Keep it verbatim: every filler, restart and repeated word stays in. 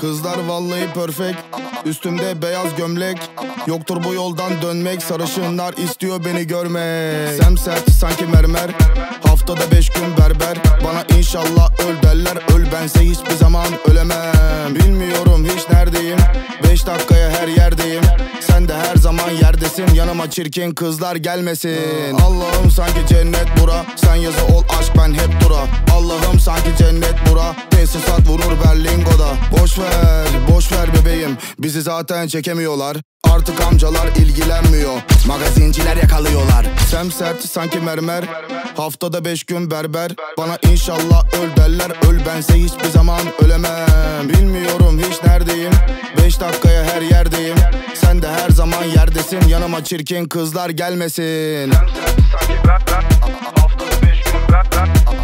Kızlar vallahi perfect, üstümde beyaz gömlek. Yoktur bu yoldan dönmek, sarışınlar istiyor beni görmek. Semsert sanki mermer, haftada beş gün berber. Bana inşallah öl derler, öl bense hiçbir zaman ölemem. Bilmiyorum hiç neredeyim, beş dakikaya her yerdeyim. Sen de her zaman yerdesin, yanıma çirkin kızlar gelmesin. Allah'ım sanki cennet bura, sen yazı ol aşk ben hep dura. Allah'ım sanki cennet bura, tesisat vurur Berlingo'da. Boş ver, boş ver bebeğim, bizi zaten çekemiyorlar. Artık amcalar ilgilenmiyor, magazinciler yakalıyorlar. Semsert sanki mermer, haftada beş gün berber. Bana inşallah öl derler, öl bense hiçbir zaman ölemem. Bilmiyorum hiç neredeyim, beş dakikaya her yerdeyim. Sen de her zaman yerdesin, yanıma çirkin kızlar gelmesin. Semsert sanki berber, haftada beş gün berber.